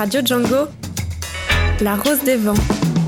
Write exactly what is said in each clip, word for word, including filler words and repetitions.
Radio Django, la rose des vents.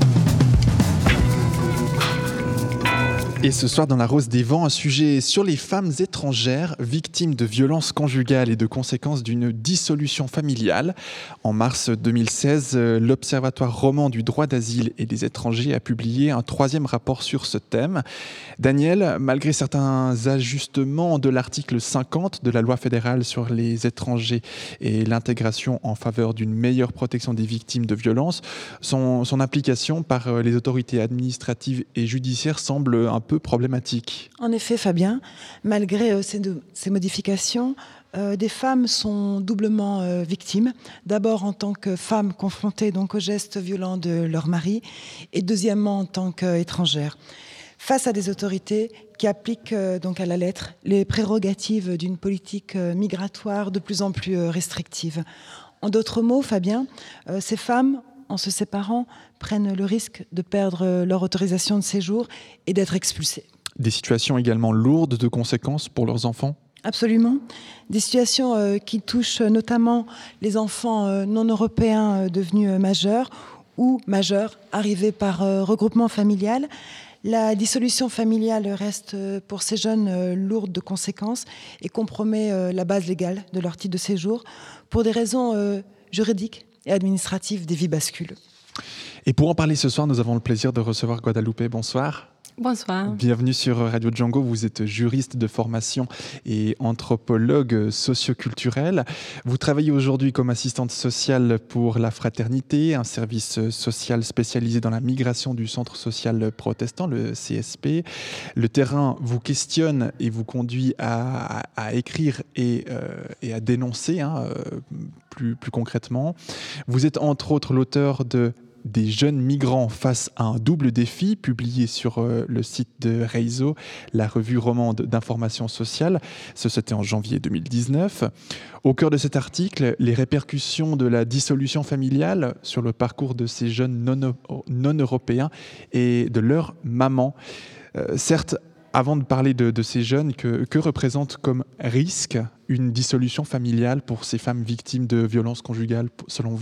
Et ce soir, dans la Rose des Vents, un sujet sur les femmes étrangères victimes de violences conjugales et de conséquences d'une dissolution familiale. En mars deux mille seize, l'Observatoire roman du droit d'asile et des étrangers a publié un troisième rapport sur ce thème. Daniel, malgré certains ajustements de l'article cinquante de la loi fédérale sur les étrangers et l'intégration en faveur d'une meilleure protection des victimes de violences, son, son application par les autorités administratives et judiciaires semble un peu problématique. En effet, Fabien, malgré euh, ces, de, ces modifications, euh, des femmes sont doublement euh, victimes. D'abord en tant que femmes confrontées donc aux gestes violents de leur mari, et deuxièmement en tant qu'étrangères, face à des autorités qui appliquent euh, donc à la lettre les prérogatives d'une politique euh, migratoire de plus en plus euh, restrictive. En d'autres mots, Fabien, euh, ces femmes, en se séparant, prennent le risque de perdre leur autorisation de séjour et d'être expulsées. Des situations également lourdes de conséquences pour leurs enfants ? Absolument. Des situations euh, qui touchent notamment les enfants euh, non européens euh, devenus euh, majeurs ou majeurs arrivés par euh, regroupement familial. La dissolution familiale reste euh, pour ces jeunes euh, lourde de conséquences et compromet euh, la base légale de leur titre de séjour. Pour des raisons euh, juridiques et administratives, des vies basculent. Et pour en parler ce soir, nous avons le plaisir de recevoir Guadalupe. Bonsoir. Bonsoir. Bienvenue sur Radio Django. Vous êtes juriste de formation et anthropologue socioculturel. Vous travaillez aujourd'hui comme assistante sociale pour La Fraternité, un service social spécialisé dans la migration du Centre social protestant, le C S P. Le terrain vous questionne et vous conduit à, à, à écrire et, euh, et à dénoncer, hein, plus, plus concrètement. Vous êtes entre autres l'auteur de Des jeunes migrants face à un double défi, publié sur euh, le site de Reizo, la revue romande d'information sociale. Ce, c'était en janvier deux mille dix-neuf. Au cœur de cet article, les répercussions de la dissolution familiale sur le parcours de ces jeunes non, non européens et de leur maman. Euh, certes, avant de parler de, de ces jeunes, que, que représente comme risque une dissolution familiale pour ces femmes victimes de violences conjugales, selon vous ?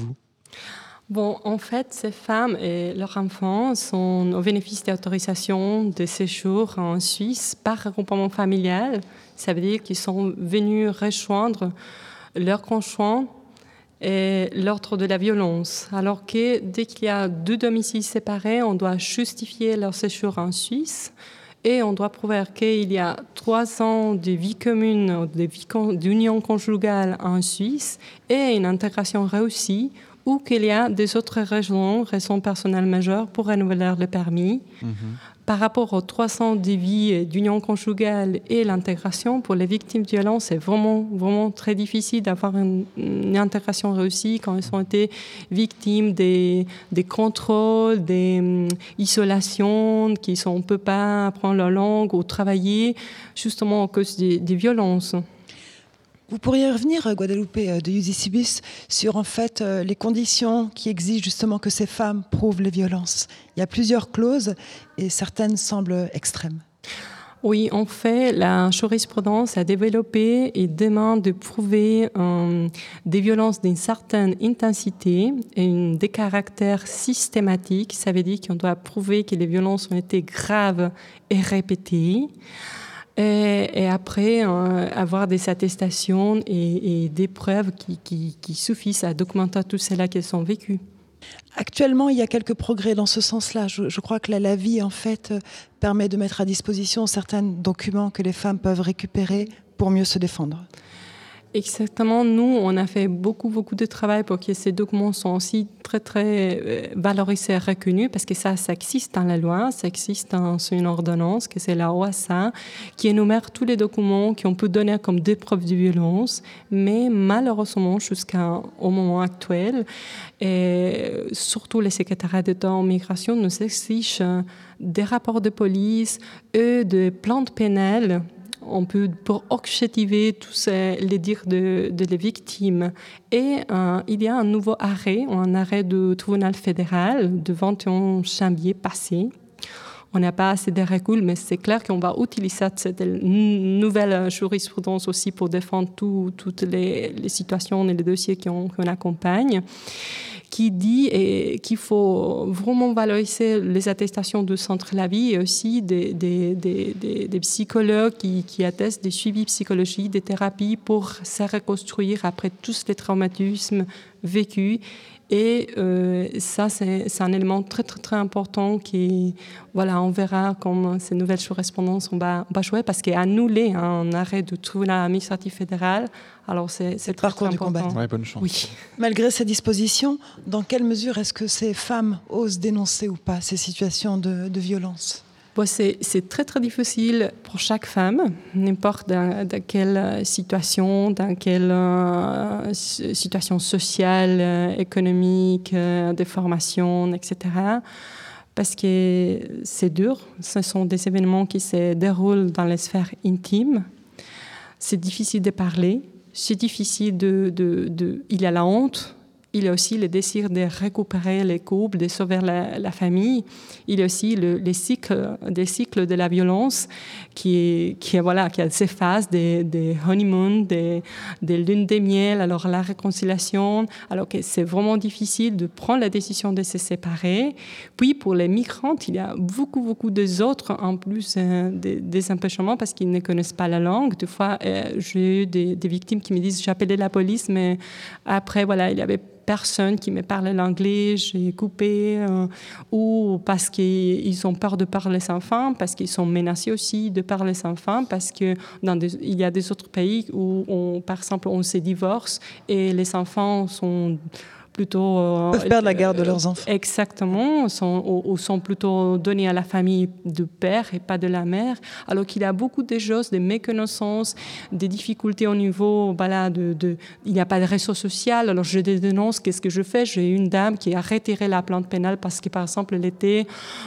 Bon, en fait, ces femmes et leurs enfants sont au bénéfice d'autorisation de séjour en Suisse par regroupement familial. Ça veut dire qu'ils sont venus rejoindre leur conjoint et l'ordre de la violence. Alors que dès qu'il y a deux domiciles séparés, on doit justifier leur séjour en Suisse et on doit prouver qu'il y a trois ans de vie commune, de vie con- d'union conjugale en Suisse et une intégration réussie, ou qu'il y a des autres raisons, raisons personnelles majeures pour renouveler le permis. Mm-hmm. Par rapport aux trois ans de vie d'union conjugale et l'intégration, pour les victimes de violence, c'est vraiment, vraiment très difficile d'avoir une, une intégration réussie quand elles ont été victimes des, des contrôles, des um, isolations, qui sont, on ne peut pas apprendre leur langue ou travailler, justement à cause des, des violences. Vous pourriez revenir, Guadalupe de Iusicibus, sur en fait euh, les conditions qui exigent justement que ces femmes prouvent les violences. Il y a plusieurs clauses et certaines semblent extrêmes. Oui, en fait, la jurisprudence a développé et demande de prouver euh, des violences d'une certaine intensité et une, des caractères systématiques. Ça veut dire qu'on doit prouver que les violences ont été graves et répétées. Et, et après, euh, avoir des attestations et, et des preuves qui, qui, qui suffisent à documenter tout cela qu'elles ont vécu. Actuellement, il y a quelques progrès dans ce sens-là. Je, je crois que la, la vie, en fait, permet de mettre à disposition certains documents que les femmes peuvent récupérer pour mieux se défendre. Exactement. Nous, on a fait beaucoup, beaucoup de travail pour que ces documents soient aussi très, très valorisés et reconnus, parce que ça, ça existe dans la loi, ça existe dans une ordonnance, que c'est la O A S A, qui énumère tous les documents qu'on peut donner comme des preuves de violence, mais malheureusement, jusqu'au moment actuel, et surtout les secrétariats d'État en migration nous exigent des rapports de police et des plaintes pénales. On peut, pour objectiver tous les dires de, de les victimes. Et euh, il y a un nouveau arrêt, un arrêt du tribunal fédéral de vingt et un janvier passé, on n'a pas assez de recul, mais c'est clair qu'on va utiliser cette nouvelle jurisprudence aussi pour défendre tout, toutes les, les situations et les dossiers qu'on, qu'on accompagne, qui dit et qu'il faut vraiment valoriser les attestations de Centre La Vie et aussi des, des, des, des, des psychologues qui, qui attestent des suivis psychologiques, des thérapies pour se reconstruire après tous les traumatismes vécus. Et euh, ça, c'est, c'est un élément très, très, très important qui, voilà, on verra comment ces nouvelles jurisprudence on va, on va jouer parce qu'il y a annulé un arrêt du tribunal administratif fédéral. Alors, c'est, c'est très, parcours très du important. combat. Ouais, bonne chance. Oui. Malgré ces dispositions, dans quelle mesure est-ce que ces femmes osent dénoncer ou pas ces situations de, de violence ? Bon, c'est, c'est très, très difficile pour chaque femme, n'importe dans, dans quelle situation, dans quelle euh, situation sociale, euh, économique, euh, de formation, et cetera. Parce que c'est dur. Ce sont des événements qui se déroulent dans les sphères intimes. C'est difficile de parler. C'est difficile de... de, de il y a la honte. Il y a aussi le désir de récupérer les couples, de sauver la, la famille. Il y a aussi le, les cycles, des cycles de la violence qui, qui, voilà, qui a ces phases des, des honeymoon, des, des lunes de miel, alors la réconciliation. Alors que c'est vraiment difficile de prendre la décision de se séparer. Puis pour les migrantes, il y a beaucoup, beaucoup d'autres en plus euh, des, des empêchements parce qu'ils ne connaissent pas la langue. Des fois, euh, j'ai eu des, des victimes qui me disent « j'appelais la police, mais après, voilà, il y avait personne qui me parlait l'anglais, j'ai coupé, euh, ou parce qu'ils ont peur de parler sans enfants, parce qu'ils sont menacés aussi de parler sans enfants, parce que dans des, il y a des autres pays où, on, par exemple, on se divorce et les enfants sont plutôt... Euh, peuvent perdre la garde de leurs enfants. Exactement, sont, ou, ou sont plutôt donnés à la famille du père et pas de la mère, alors qu'il y a beaucoup de choses, des méconnaissances, des difficultés au niveau, voilà, de, de, il n'y a pas de réseau social, alors je dénonce, qu'est-ce que je fais ? J'ai une dame qui a retiré la plainte pénale parce que, par exemple, elle était...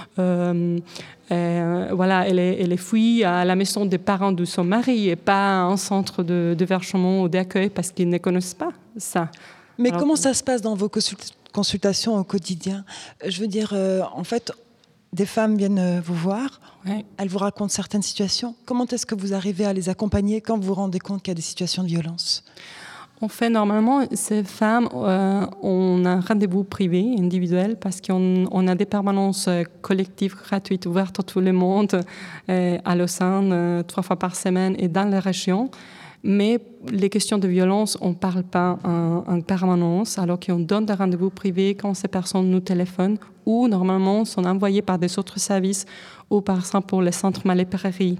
Euh, Euh, voilà, elle est, elle est fuie à la maison des parents de son mari et pas un centre de, de verchement ou d'accueil parce qu'ils ne connaissent pas ça. Mais Alors, comment ça se passe dans vos consultations au quotidien ? Je veux dire, euh, en fait, des femmes viennent vous voir, ouais. Elles vous racontent certaines situations. Comment est-ce que vous arrivez à les accompagner quand vous vous rendez compte qu'il y a des situations de violence ? On fait normalement, ces femmes, euh, on a un rendez-vous privé, individuel, parce qu'on on a des permanences collectives gratuites ouvertes à tout le monde, euh, à Lausanne, euh, trois fois par semaine et dans les régions. Mais les questions de violence, on ne parle pas en, en permanence, alors qu'on donne des rendez-vous privés quand ces personnes nous téléphonent ou normalement sont envoyées par des autres services ou par exemple pour le centre Malais-Prairie.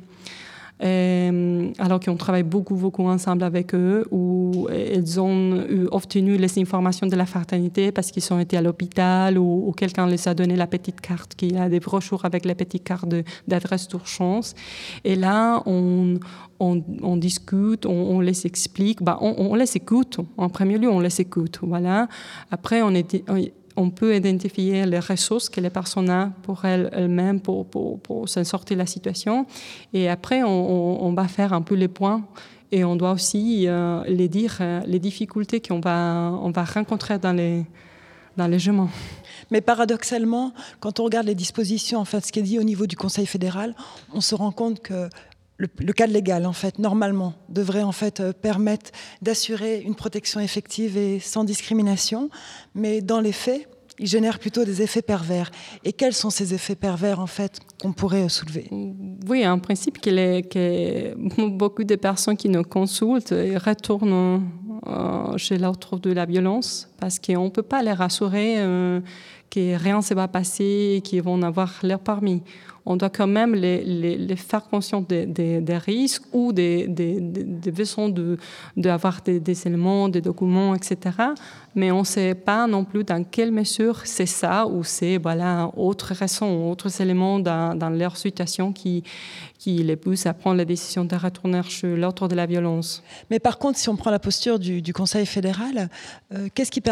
Euh, alors qu'on travaille beaucoup, beaucoup ensemble avec eux, où ils ont eu, obtenu les informations de la fraternité parce qu'ils ont été à l'hôpital ou, ou quelqu'un les a donné la petite carte, qui a des brochures avec la petite carte de, d'adresse d'urgence. Et là, on, on, on discute, on, on les explique, bah, on, on les écoute. En premier lieu, on les écoute. Voilà. Après, on est... On, on peut identifier les ressources que les personnes ont pour elles, elles-mêmes pour, pour, pour s'en sortir de la situation. Et après, on, on, on va faire un peu les points et on doit aussi euh, les dire, euh, les difficultés qu'on va, on va rencontrer dans les, dans les juments. Mais paradoxalement, quand on regarde les dispositions, en fait, ce qui est dit au niveau du Conseil fédéral, on se rend compte que Le, le cadre légal, en fait, normalement, devrait en fait euh, permettre d'assurer une protection effective et sans discrimination, mais dans les faits, il génère plutôt des effets pervers. Et quels sont ces effets pervers, en fait, qu'on pourrait soulever ? Oui, en principe, qu'il est, que beaucoup de personnes qui nous consultent retournent euh, chez l'autre de la violence, parce qu'on ne peut pas les rassurer euh, que rien ne se va passer et qu'ils vont avoir leur permis. On doit quand même les, les, les faire conscients des, des, des risques ou des, des, des façons de, d'avoir des, des éléments, des documents, et cetera. Mais on ne sait pas non plus dans quelle mesure c'est ça ou c'est voilà, autre raison, autres éléments dans, dans leur situation qui, qui les poussent à prendre la décision de retourner chez l'autre de la violence. Mais par contre, si on prend la posture du, du Conseil fédéral, euh, qu'est-ce qui permet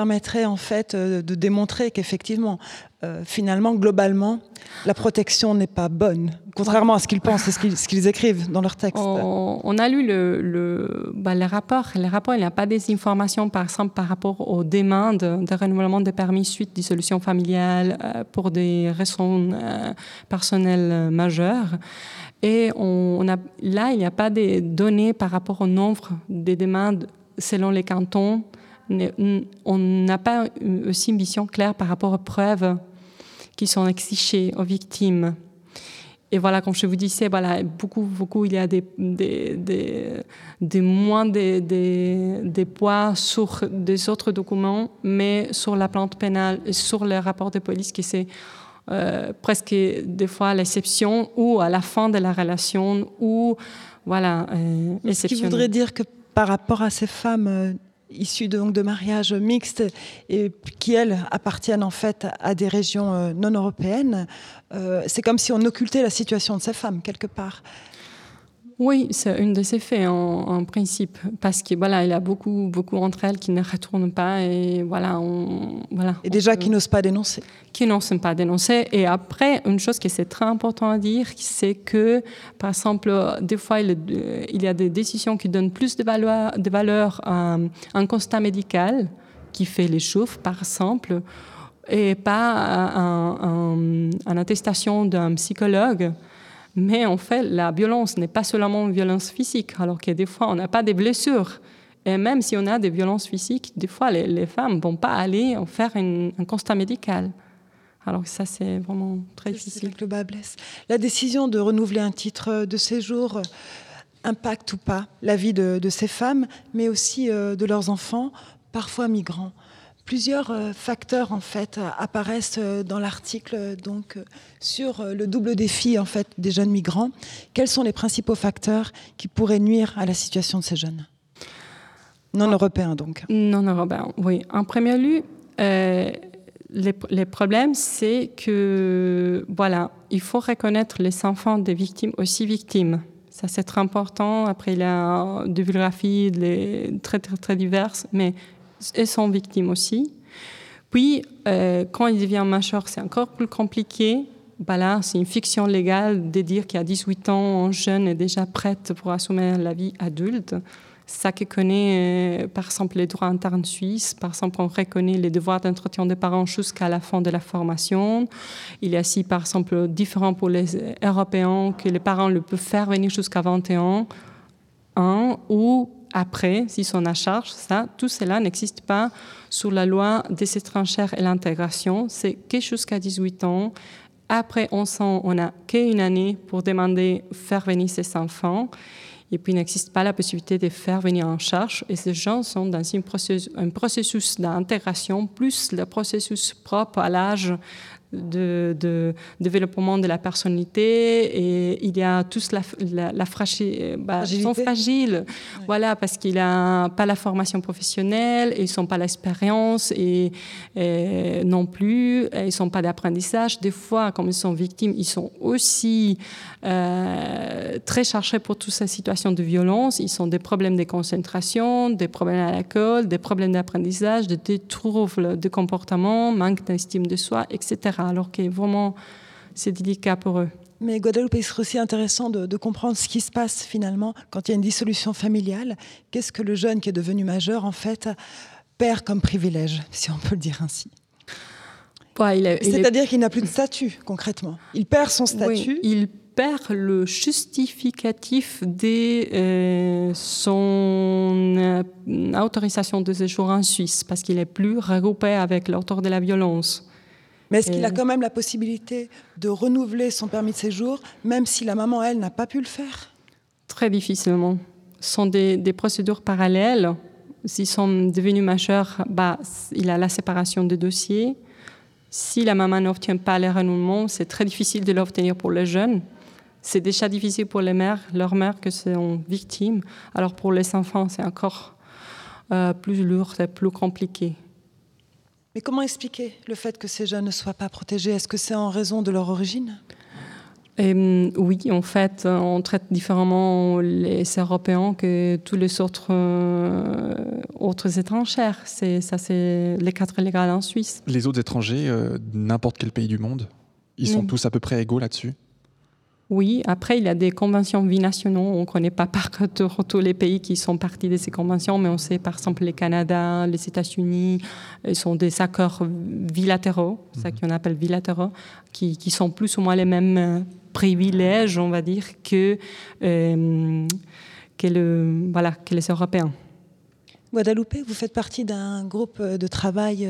permettrait en fait de démontrer qu'effectivement, euh, finalement, globalement, la protection n'est pas bonne, contrairement à ce qu'ils pensent et ce qu'ils, ce qu'ils écrivent dans leurs textes. On, on a lu le, le, bah, les rapports. Les rapports, il n'y a pas des informations, par exemple, par rapport aux demandes de renouvellement de permis suite dissolution familiale euh, pour des raisons euh, personnelles majeures. Et on, on a, là, il n'y a pas de données par rapport au nombre des demandes selon les cantons. On n'a pas aussi une vision claire par rapport aux preuves qui sont exigées aux victimes. Et voilà, comme je vous disais, voilà, beaucoup, beaucoup, il y a des, des, des, des moins des, des, des poids sur des autres documents, mais sur la plante pénale, sur les rapports de police, qui c'est euh, presque des fois l'exception, ou à la fin de la relation, ou voilà, euh, Ce qui voudrait dire que par rapport à ces femmes euh, issues de, donc, de mariages mixtes et qui, elles, appartiennent en fait à des régions euh, non européennes, euh, c'est comme si on occultait la situation de ces femmes, quelque part. Oui, c'est une de ces faits en, en principe, parce que voilà, il y a beaucoup, beaucoup d'entre elles qui ne retournent pas et voilà, on, voilà. Et déjà on, qui n'osent pas dénoncer. Qui n'osent pas dénoncer. Et après, une chose qui c'est très important à dire, c'est que, par exemple, des fois, il, il y a des décisions qui donnent plus de valeur, de valeur à un constat médical qui fait les choses, par exemple, et pas à, à, à une attestation d'un psychologue. Mais en fait, la violence n'est pas seulement une violence physique, alors que des fois, on n'a pas des blessures. Et même si on a des violences physiques, des fois, les, les femmes ne vont pas aller en faire une, un constat médical. Alors ça, c'est vraiment très c'est, difficile. C'est le bas blesse. La décision de renouveler un titre de séjour impacte ou pas la vie de, de ces femmes, mais aussi euh, de leurs enfants, parfois migrants. Plusieurs euh, facteurs en fait apparaissent euh, dans l'article donc euh, sur euh, le double défi en fait des jeunes migrants. Quels sont les principaux facteurs qui pourraient nuire à la situation de ces jeunes non européens donc? Non européens, oui. En premier lieu, euh, les, les problèmes, c'est que voilà, il faut reconnaître les enfants des victimes aussi victimes. Ça, c'est très important. Après, il y a des bibliographies les, très, très, très diverses, mais elles sont victimes aussi. Puis, euh, quand ils deviennent majeurs, c'est encore plus compliqué. Ben là, c'est une fiction légale de dire qu'à dix-huit ans, un jeune est déjà prête pour assumer la vie adulte. Ça qui connaît, euh, par exemple, les droits internes suisses. Par exemple, on reconnaît les devoirs d'entretien des parents jusqu'à la fin de la formation. Il y a aussi, par exemple, différent pour les Européens, que les parents le peuvent faire venir jusqu'à vingt et un ans, ou après, s'ils sont à charge, ça, tout cela n'existe pas sous la loi des étrangers et l'intégration. C'est que jusqu'à dix-huit ans. Après onze ans, on n'a qu'une année pour demander faire venir ses enfants. Et puis, il n'existe pas la possibilité de faire venir en charge. Et ces gens sont dans une processus, un processus d'intégration, plus le processus propre à l'âge de, de développement de la personnalité. Et il y a tous la, la, la fragile, bah, ils sont fragiles, oui. Voilà, parce qu'ils n'ont pas la formation professionnelle, ils n'ont pas l'expérience et, et non plus, et ils n'ont pas d'apprentissage. Des fois, comme ils sont victimes, ils sont aussi euh, très chargés pour toutes ces situations de violence. Ils ont des problèmes de concentration, des problèmes à l'école, des problèmes d'apprentissage, des troubles de comportement, manque d'estime de soi, et cetera. Alors que vraiment, c'est délicat pour eux. Mais Guadeloupe, il serait aussi intéressant de, de comprendre ce qui se passe finalement quand il y a une dissolution familiale. Qu'est-ce que le jeune qui est devenu majeur, en fait, perd comme privilège, si on peut le dire ainsi? Ouais, il est, C'est-à-dire est... qu'il n'a plus de statut, concrètement. Il perd son statut. Oui, il perd le justificatif de euh, son euh, autorisation de séjour en Suisse, parce qu'il n'est plus regroupé avec l'auteur de la violence. Mais est-ce qu'il a quand même la possibilité de renouveler son permis de séjour, même si la maman, elle, n'a pas pu le faire? Très difficilement. Ce sont des, des procédures parallèles. S'ils sont devenus majeurs, bah, il a la séparation des dossiers. Si la maman n'obtient pas le renouvellement, c'est très difficile de l'obtenir pour les jeunes. C'est déjà difficile pour les mères, leurs mères qui sont victimes. Alors pour les enfants, c'est encore euh, plus lourd et plus compliqué. Mais comment expliquer le fait que ces jeunes ne soient pas protégés? Est-ce que c'est en raison de leur origine? Et, oui, en fait, on traite différemment les Européens que tous les autres, euh, autres étrangers. C'est, ça, c'est les cadres légaux en Suisse. Les autres étrangers, euh, n'importe quel pays du monde, ils sont oui. tous à peu près égaux là-dessus? Oui, après, il y a des conventions binationales. On ne connaît pas par cœur tous les pays qui sont partis de ces conventions, mais on sait, par exemple, le Canada, les États-Unis, ils sont des accords bilatéraux, c'est ça qu'on appelle bilatéraux, qui, qui sont plus ou moins les mêmes privilèges, on va dire, que, euh, que, le, voilà, que les Européens. Guadalupe, vous faites partie d'un groupe de travail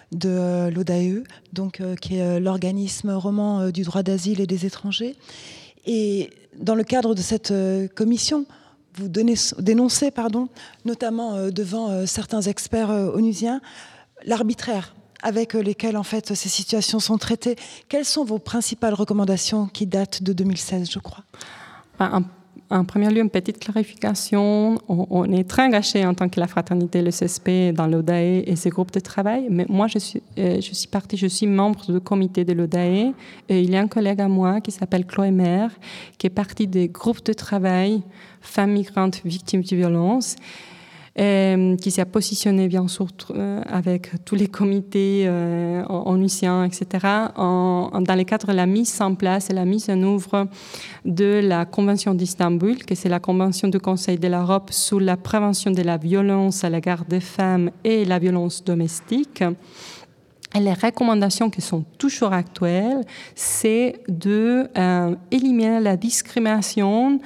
de l'O D A E E, donc, qui est l'organisme roman du droit d'asile et des étrangers. Et dans le cadre de cette commission, vous donnez, dénoncez, pardon, notamment devant certains experts onusiens, l'arbitraire avec lesquels en fait, ces situations sont traitées. Quelles sont vos principales recommandations qui datent de deux mille seize, je crois? Un En premier lieu, une petite clarification. On, on est très engagé en tant que la fraternité, le C S P, dans l'O D A E et ses groupes de travail. Mais moi, je suis, euh, je suis partie, je suis membre du comité de l'O D A E. Et il y a un collègue à moi qui s'appelle Chloé Maire, qui est partie des groupes de travail femmes migrantes victimes de violences, et qui s'est positionné bien sûr euh, avec tous les comités euh, onusiens, et cetera, en, dans le cadre de la mise en place et la mise en œuvre de la Convention d'Istanbul, que c'est la Convention du Conseil de l'Europe sur la prévention de la violence à l'égard des femmes et la violence domestique. Et les recommandations qui sont toujours actuelles, c'est de euh, éliminer la discrimination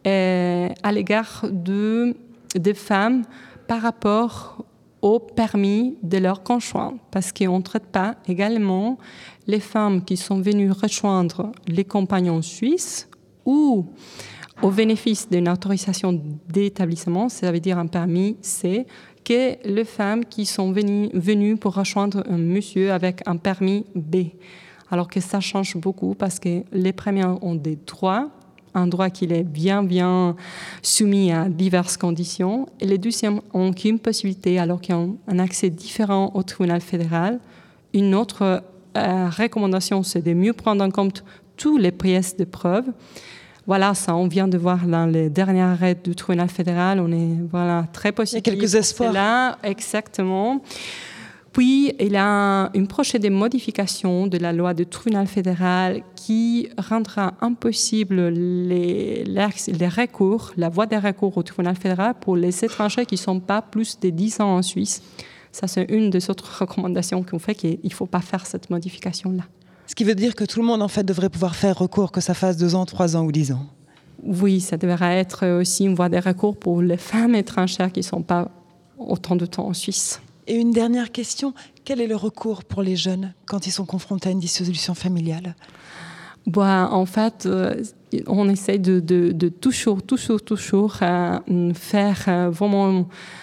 euh, à l'égard de des femmes par rapport au permis de leur conjoint, parce qu'on ne traite pas également les femmes qui sont venues rejoindre les compagnons suisses ou au bénéfice d'une autorisation d'établissement, ça veut dire un permis C, que les femmes qui sont venues, venues pour rejoindre un monsieur avec un permis B. Alors que ça change beaucoup parce que les premières ont des droits, un droit qui est bien, bien soumis à diverses conditions. Et les deuxièmes ont qu'une possibilité, alors qu'ils ont un accès différent au tribunal fédéral. Une autre euh, recommandation, c'est de mieux prendre en compte toutes les pièces de preuve. Voilà, ça, on vient de voir dans les derniers arrêts du tribunal fédéral. On est voilà, très positif. Il y a quelques espoirs. Là, exactement. Puis, il y a une prochaine modification de la loi du tribunal fédéral qui rendra impossible les, les, les recours, la voie des recours au tribunal fédéral pour les étrangers qui ne sont pas plus de dix ans en Suisse. Ça, c'est une des autres recommandations qu'on fait, qu'il ne faut pas faire cette modification-là. Ce qui veut dire que tout le monde, en fait, devrait pouvoir faire recours, que ça fasse deux ans, trois ans ou dix ans. Oui, ça devrait être aussi une voie des recours pour les femmes étrangères qui ne sont pas autant de temps en Suisse. Et une dernière question, quel est le recours pour les jeunes quand ils sont confrontés à une dissolution familiale? Bon, en fait, euh, on essaie de, de, de toujours, toujours, toujours euh, faire euh, vraiment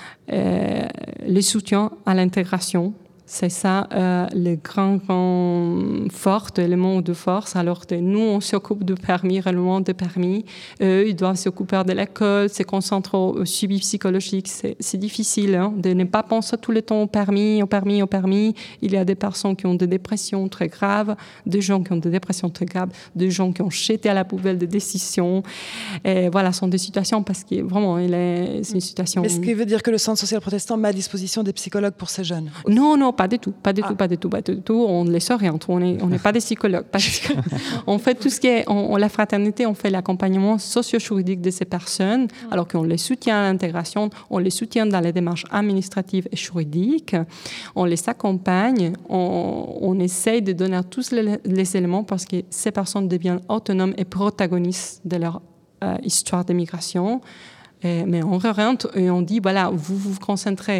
euh, le soutien à l'intégration. C'est ça euh, le grand, grand fort élément de force. Alors que nous, on s'occupe de permis, réellement de permis. Eux, ils doivent s'occuper de l'école, se concentrer au suivi psychologique. C'est, c'est difficile hein, de ne pas penser tout le temps au permis, au permis, au permis. Il y a des personnes qui ont des dépressions très graves, des gens qui ont des dépressions très graves, des gens qui ont jeté à la poubelle des décisions. Et voilà, ce sont des situations parce que vraiment, il est, c'est une situation... Mais ce qui veut dire que le Centre social protestant met à disposition des psychologues pour ces jeunes? Non, non, pas du tout, pas du ah. tout, pas du tout, pas du tout. On les oriente, on n'est on n'est pas des psychologues. Parce que on fait tout ce qui est, on, on, la fraternité, on fait l'accompagnement socio-juridique de ces personnes, ah. alors qu'on les soutient à l'intégration, on les soutient dans les démarches administratives et juridiques, on les accompagne, on, on essaye de donner tous les, les éléments parce que ces personnes deviennent autonomes et protagonistes de leur euh, histoire d'immigration. Et, mais on oriente et on dit, voilà, vous vous concentrez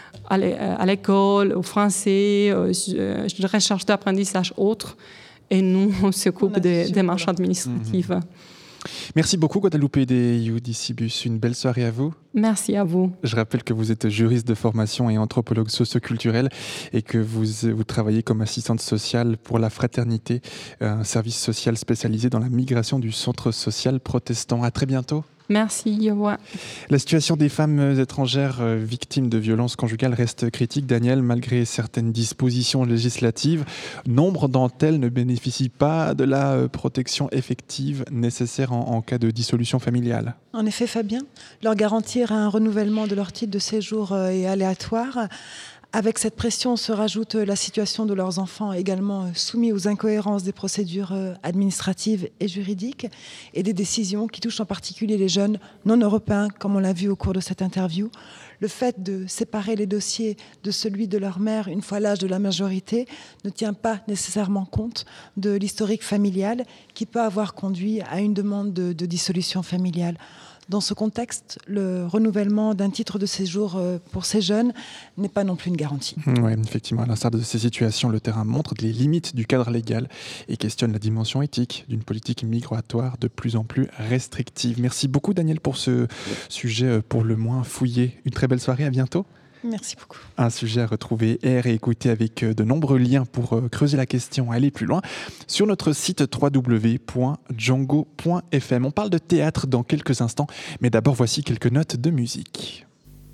à l'école, au français, de recherche d'apprentissage autres, et nous, on s'occupe des démarches administratives. Mmh. Merci beaucoup, Guadalupe de Iudicibus. Une belle soirée à vous. Merci à vous. Je rappelle que vous êtes juriste de formation et anthropologue socioculturel et que vous, vous travaillez comme assistante sociale pour la Fraternité, un service social spécialisé dans la migration du Centre social protestant. À très bientôt. Merci, au revoir. La situation des femmes étrangères victimes de violences conjugales reste critique, Daniel, malgré certaines dispositions législatives. Nombre d'entre elles ne bénéficient pas de la protection effective nécessaire en, en cas de dissolution familiale. En effet, Fabien, leur garantir un renouvellement de leur titre de séjour est aléatoire. Avec cette pression se rajoute la situation de leurs enfants également soumis aux incohérences des procédures administratives et juridiques et des décisions qui touchent en particulier les jeunes non européens, comme on l'a vu au cours de cette interview. Le fait de séparer les dossiers de celui de leur mère une fois l'âge de la majorité ne tient pas nécessairement compte de l'historique familial qui peut avoir conduit à une demande de, de dissolution familiale. Dans ce contexte, le renouvellement d'un titre de séjour pour ces jeunes n'est pas non plus une garantie. Oui, effectivement, à l'instar de ces situations, le terrain montre les limites du cadre légal et questionne la dimension éthique d'une politique migratoire de plus en plus restrictive. Merci beaucoup, Daniel, pour ce sujet pour le moins fouillé. Une très belle soirée, à bientôt. Merci beaucoup. Un sujet à retrouver et à réécouter avec de nombreux liens pour creuser la question, aller plus loin, sur notre site w w w point django point f m. On parle de théâtre dans quelques instants, mais d'abord voici quelques notes de musique.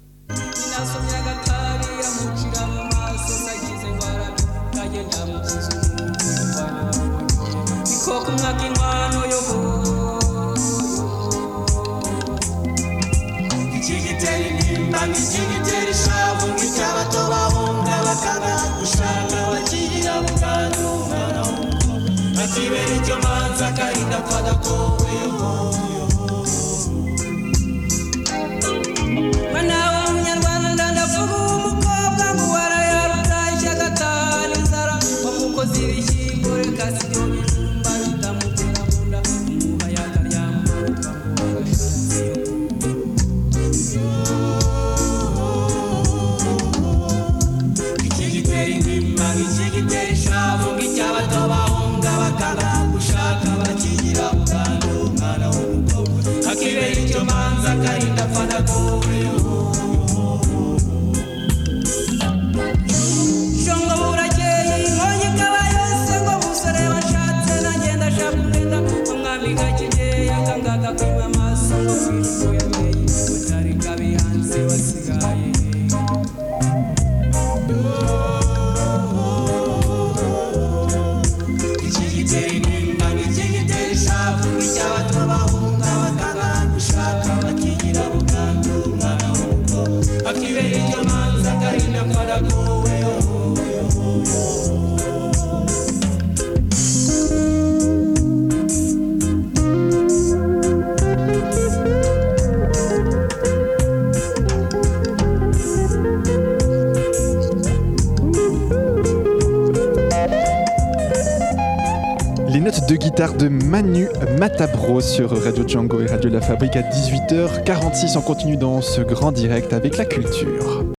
De guitare de Manu Matabro sur Radio Django et Radio La Fabrique à dix-huit heures quarante-six. On continue dans ce grand direct avec la culture.